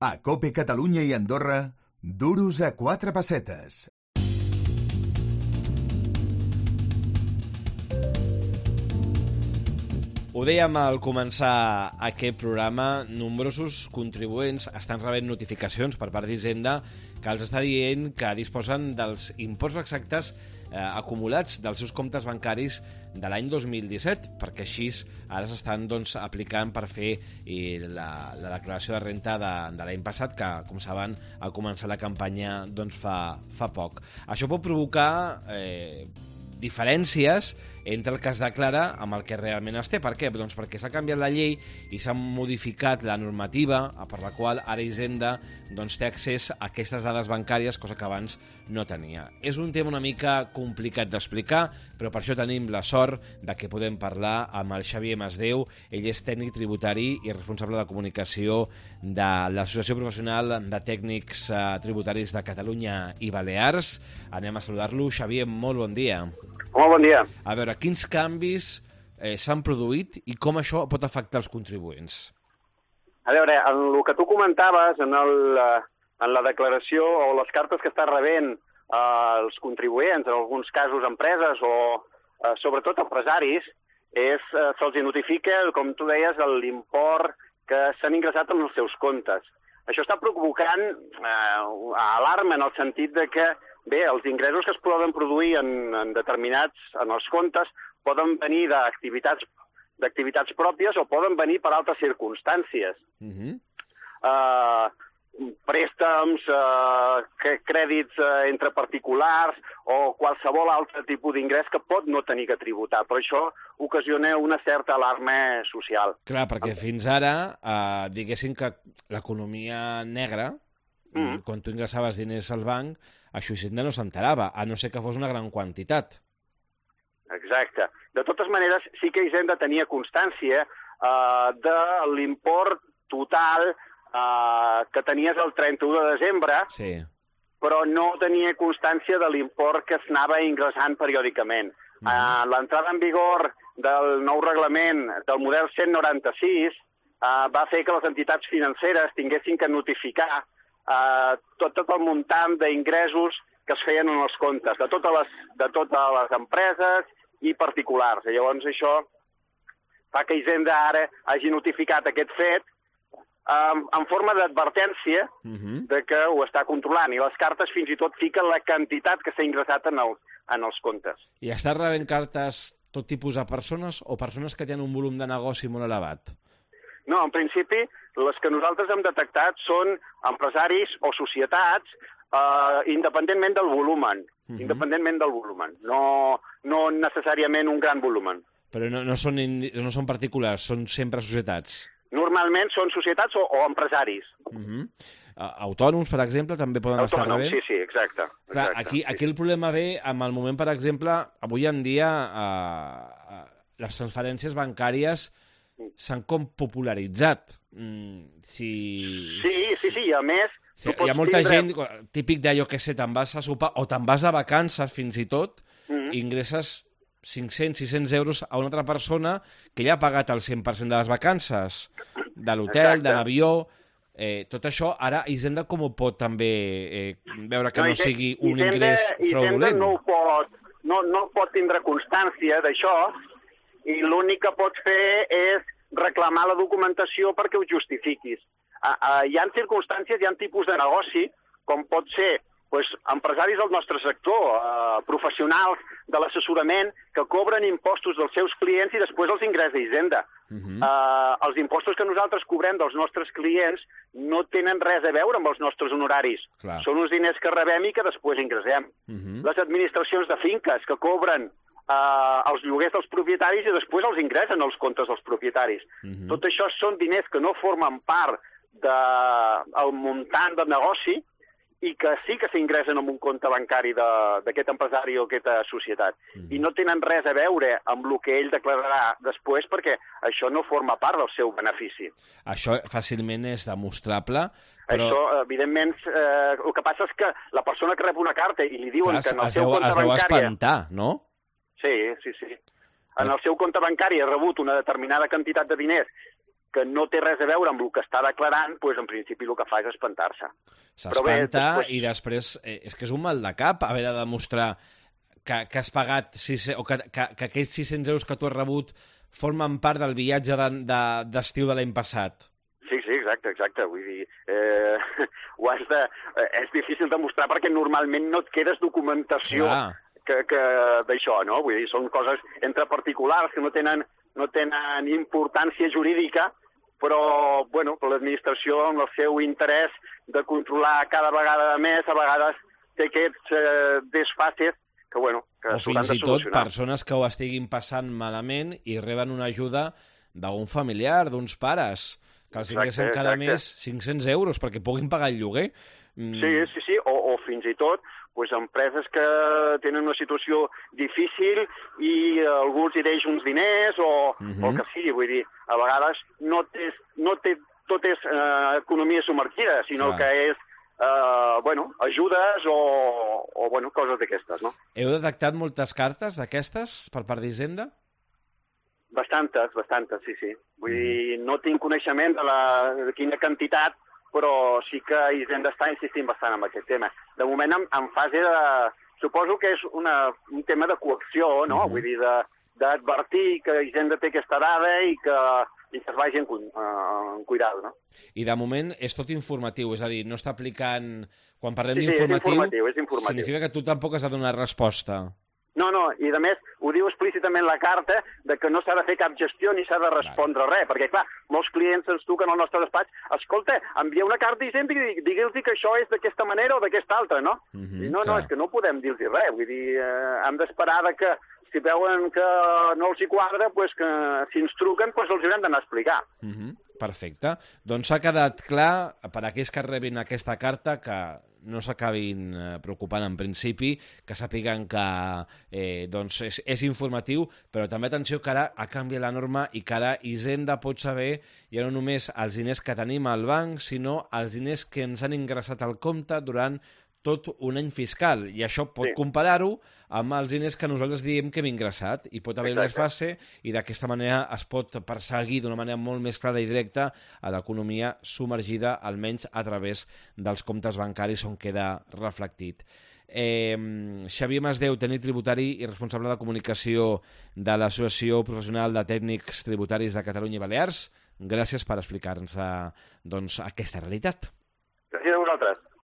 A COPE Catalunya i Andorra, duros a 4 pessetes. Ho dèiem al començar aquest programa, nombrosos contribuents estan rebent notificacions per part d'Hisenda que els està dient que disposen dels imports exactes acumulats dels seus comptes bancaris de l'any 2017, perquè així ara s'estan aplicant per fer la declaració de renta de l'any passat, que, com saben, ha començat la campanya fa poc. Això pot provocar diferències entre el que es declara amb el que realment es té. Per què? Doncs perquè s'ha canviat la llei i s'ha modificat la normativa per la qual ara Hisenda té accés a aquestes dades bancàries, cosa que abans no tenia. És un tema una mica complicat d'explicar, però per això tenim la sort de que podem parlar amb el Xavier Masdeu. Ell és tècnic tributari i responsable de comunicació de l'Associació Professional de Tècnics Tributaris de Catalunya i Balears. Anem a saludar-lo. Xavier, molt bon dia. Molt bon dia. A veure, quins canvis s'han produït i com això pot afectar els contribuents? A veure, en el que tu comentaves, en la declaració o les cartes que està rebent els contribuents, en alguns casos empreses o sobretot empresaris, se'ls notifica, com tu deies, l'import que s'han ingressat en els seus comptes. Això està provocant alarma en el sentit de que bé, els ingressos que es poden produir en els comptes poden venir d'activitats pròpies o poden venir per altres circumstàncies. Préstems, crèdits entre particulars o qualsevol altre tipus d'ingrés que pot no tenir que tributar. Però això ocasiona una certa alarma social. Clar, perquè fins ara, diguéssim que l'economia negra, quan tu ingressaves diners al banc, això Hisenda no s'enterava, a no ser que fos una gran quantitat. Exacte. De totes maneres, sí que Hisenda tenia constància de l'import total que tenies el 31 de desembre, sí, però no tenia constància de l'import que s'anava ingressant periòdicament. L'entrada en vigor del nou reglament del model 196 va fer que les entitats financeres tinguessin que notificar tot el muntant d'ingressos que es feien en els comptes, de totes les empreses i particulars. I llavors això fa que Hisenda ara hagi notificat aquest fet en forma d'advertència de que ho està controlant, i les cartes fins i tot fiquen la quantitat que s'ha ingressat en els comptes. I està rebent cartes tot tipus de persones o persones que tenen un volum de negoci molt elevat? No, en principi, les que nosaltres hem detectat són empresaris o societats independentment del volumen. No necessàriament un gran volumen. Però no són particulars, són sempre societats? Normalment són societats o empresaris. Autònoms, per exemple, també poden estar rebent? Sí, exacte. Clar, aquí el problema ve amb el moment, per exemple, avui en dia les transferències bancàries s'han com popularitzat. Sí, a més... Hi ha molta gent, típic d'allò que sé, te'n vas a sopar o te'n vas a vacances fins i tot, i ingresses 500-600 euros a una altra persona que ja ha pagat el 100% de les vacances, de l'hotel, de l'avió... Tot això, ara Hisenda com ho pot també veure que no sigui un ingrés fraudulent? Hisenda no pot tindre constància d'això, i l'únic que pots fer és reclamar la documentació perquè ho justifiquis. Hi ha circumstàncies, hi ha tipus de negoci, com pot ser empresaris del nostre sector, professionals de l'assessorament, que cobren impostos dels seus clients i després els ingressa Hisenda. Els impostos que nosaltres cobrem dels nostres clients no tenen res a veure amb els nostres honoraris. Clar. Són uns diners que rebem i que després ingressem. Les administracions de finques que cobren els lloguers dels propietaris i després els ingressen als comptes dels propietaris. Tot això són diners que no formen part del muntant del negoci i que sí que s'ingressen en un compte bancari d'aquest empresari o aquesta societat. I no tenen res a veure amb el que ell declararà després, perquè això no forma part del seu benefici. Això fàcilment és demostrable, però... Això, evidentment, el que passa és que la persona que rep una carta i li diuen que en el seu compte bancari... Es deu espantar, no? Sí. En el seu compte bancari ha rebut una determinada quantitat de diners que no té res a veure amb el que està declarant, doncs en principi el que fa és espantar-se. S'espanta i després és que és un mal de cap haver de demostrar que has pagat o que aquells 600 euros que tu has rebut formen part del viatge d'estiu de l'any passat. Sí, exacte. Vull dir, és difícil demostrar perquè normalment no et quedes documentació d'això, no? Vull dir, són coses entre particulars que no tenen importància jurídica, però, bueno, l'administració, amb el seu interès de controlar cada vegada més, a vegades té aquests desfases que, bueno, que s'hauran de solucionar. O fins i tot persones que ho estiguin passant malament i reben una ajuda d'un familiar, d'uns pares, que els ingressen cada mes 500 euros perquè puguin pagar el lloguer. Sí, o fins i tot empreses que tenen una situació difícil i algú els hi deixa uns diners o el que sigui. Vull dir, a vegades no tot és economia submergida, sinó que és ajudes o coses d'aquestes, no? Heu detectat moltes cartes d'aquestes per part d'Hisenda? Bastantes, sí. Vull dir, no tinc coneixement de quina quantitat, però sí que Hisenda està insistint bastant en aquest tema. De moment, en fase de... Suposo que és un tema de coacció, no? Vull dir, d'advertir que Hisenda té aquesta dada i que es vagi en cuidado, no? I de moment és tot informatiu, és a dir, no està aplicant... Quan parlem d'informatiu, és informatiu. Significa que tu tampoc has de donar resposta. No, i a més ho diu explícitament la carta de que no s'ha de fer cap gestió ni s'ha de respondre res, perquè clar, molts clients ens truquen al nostre despatx, escolta, envia una carta i digui'ls que això és d'aquesta manera o d'aquesta altra, no? I no, és que no podem dir-los res, vull dir, hem d'esperar que si veuen que no els hi quadra, que si ens truquen els haurem d'anar a explicar. Perfecte. Doncs s'ha quedat clar per a aquells que rebin aquesta carta que no s'acabin preocupant en principi, que sàpiguen que és informatiu, però també atenció que ara ha canviat la norma i que ara Hisenda pot saber ja no només els diners que tenim al banc, sinó els diners que ens han ingressat al compte durant tot un any fiscal, i això pot comparar-ho amb els diners que nosaltres diem que hem ingressat, i pot haver una fase, i d'aquesta manera es pot perseguir d'una manera molt més clara i directa a l'economia submergida, almenys a través dels comptes bancaris on queda reflectit. Xavier Masdeu, tècnic tributari i responsable de comunicació de l'Associació Professional de Tècnics Tributaris de Catalunya i Balears, gràcies per explicar-nos aquesta realitat.